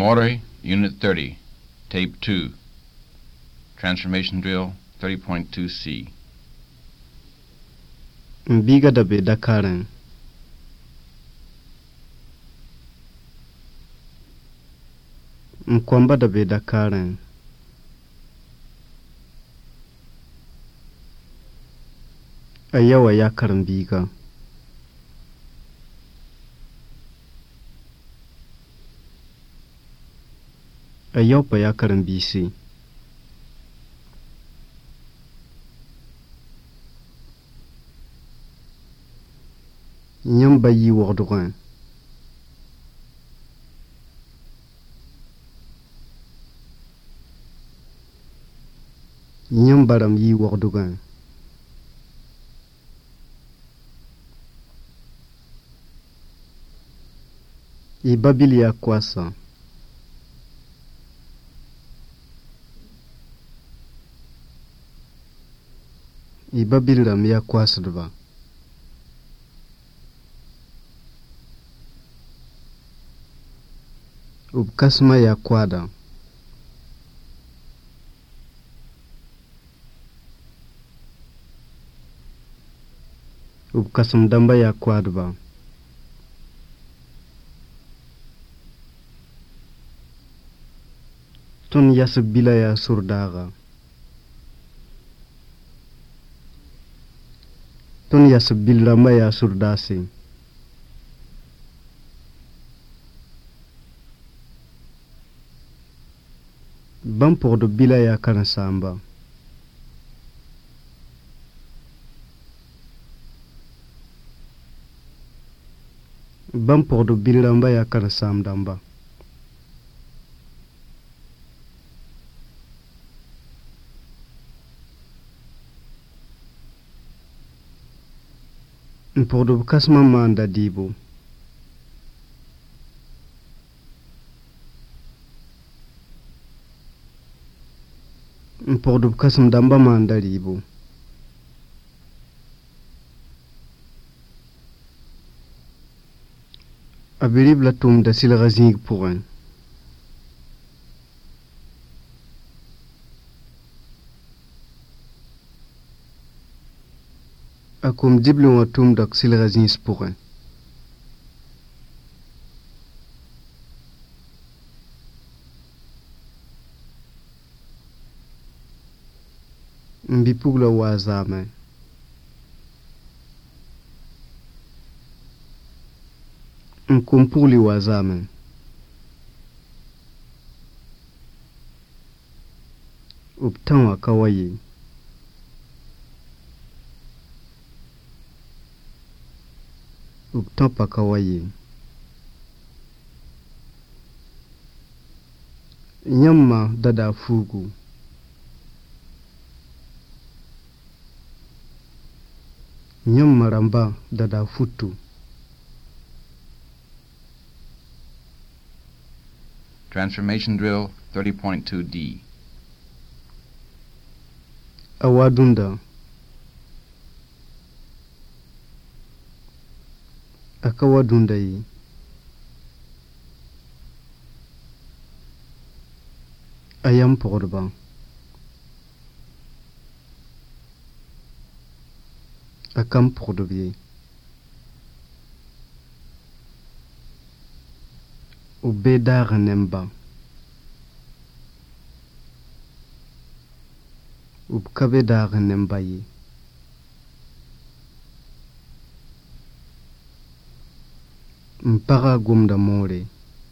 Amore, Unit 30, Tape 2, Transformation Drill 30.2C. Mbiga da be Dakaran. Mkwamba da be Dakaran. Ayawa ya karin biga. Ayau pa ya karin bisi. Nyamba yi wogdogan. Nyambaram yi wogdogan. I babil ya kwasa. I babil ram ya kwasadba. Ubkasma ya kwada. Ubkasam damba ya kwadba. Tun yasib bila ya surdaga. Tun yasib bila ma ya surdasi. Bampogdo bila ya karan samba. Bampogdo bila mba ya karan samdamba. Mpogdo kasma manda dibo. Mpogdo kasam damba manda dibo. Abirib la tum da silga zing pourin. Akum diblu wa tum da silga zing pourin. Mbipugla wa zame. Mkumpuli wa zame. Uptanwa kawaye. Uptanpa kawaye. Nyamma dada fugu. Nyamma ramba dada futu. Transformation Drill 30.2D. Awadunda. Akawadunda yi. Ayam pogorba. Akam pogorbi. Ubeda nemba. Ubkabeda nemba yi. Mpaka gumda more.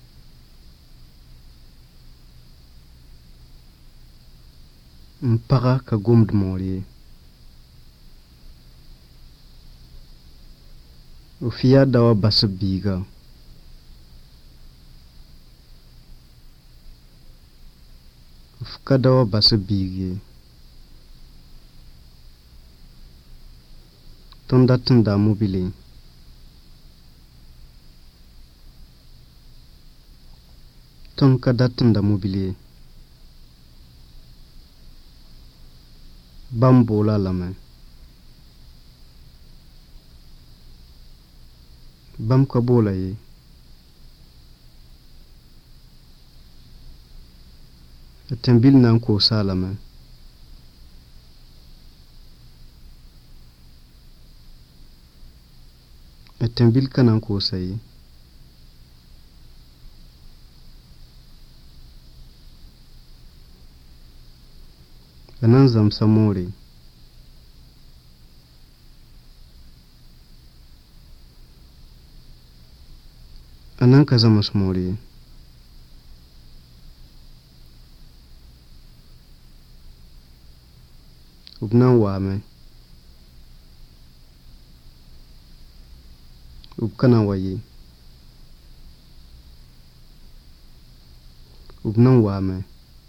Mpaka ka gumda more. Ufiya dawa basu biga. Ufkadawa basu bigi. Tondatin da mobile. Tonka datin da mobile. Bambola lame. Bam ka bola ye. Tembil nan ko salama. Tembil kanan ko sai. Anan zamsa more. Anan ka zama more. Ubnan wame. Ubkana waye. Ubnan wame.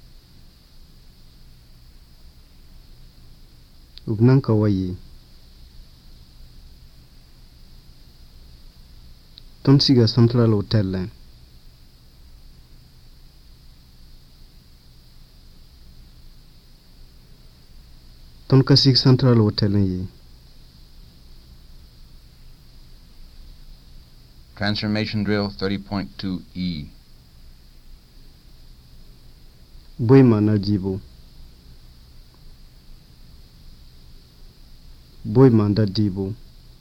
Ubnan ka waye. Ton siga Central Hotel. Ton ka sig Central Hotel ye. Transformation drill 30.2E. Boy mana jibo. Boy manda dibo.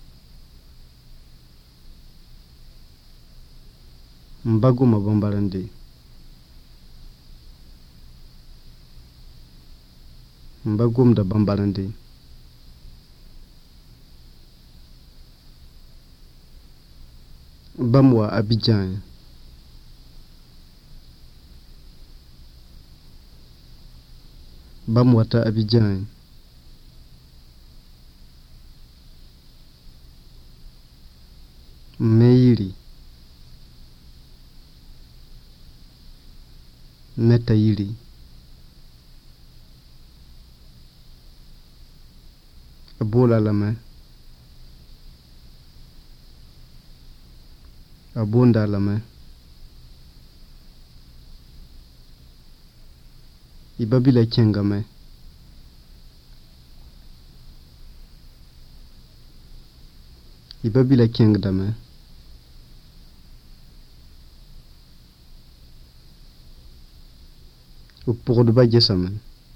Mbago mabambarande. Mbagum da bambarande. Bamwa Abidjan. Bamwata Abidjan. Meiri. Metairi. Abola lama. Abonda lama. Ibabila chengame. Ibabila chengdame. Upurduba jesame.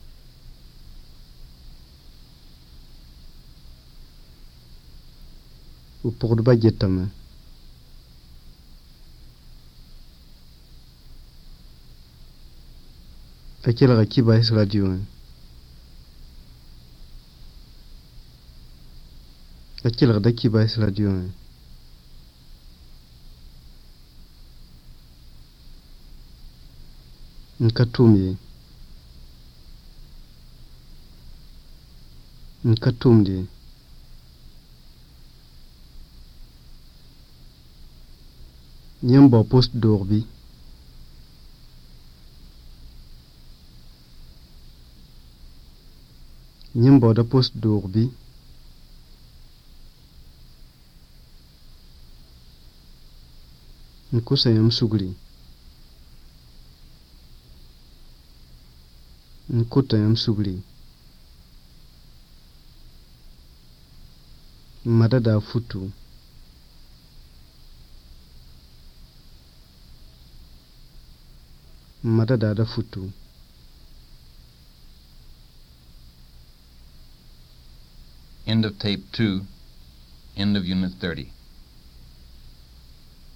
Upurduba jetame. Akela kiba es radio. Akela da kiba es radio. Nkatumye. Nkatumye. Nyamba post dorbi. Nyamba da post dorbi. Nkusa yam sugri. Nkuta yam sugri. Madada futu. Madada da futu. End of tape 2. End of unit 30.